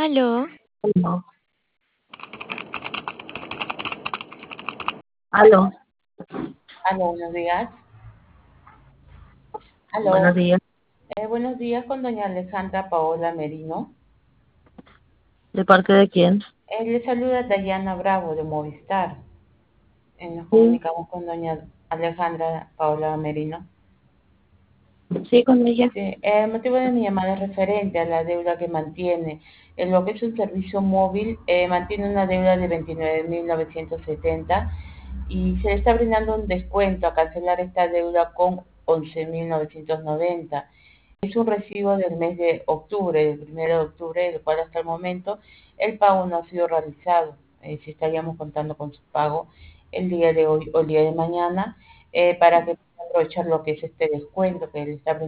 Aló, No. Aló, Aló, buenos días. buenos Aló, días. buenos días con doña Alejandra Paola Merino. ¿De parte de quién? Le saluda Dayana Bravo de Movistar. Nos Sí, comunicamos con doña Alejandra Paola Merino. sí, con ella. Sí, el motivo de mi llamada es referente a la deuda que mantiene. En lo que es un servicio móvil, mantiene una deuda de 29.970 y se le está brindando un descuento a cancelar esta deuda con 11.990. Es un recibo del mes de octubre, del 1 de octubre, del cual hasta el momento el pago no ha sido realizado. Si estaríamos contando con su pago el día de hoy o el día de mañana, para que pueda aprovechar lo que es este descuento que le está brindando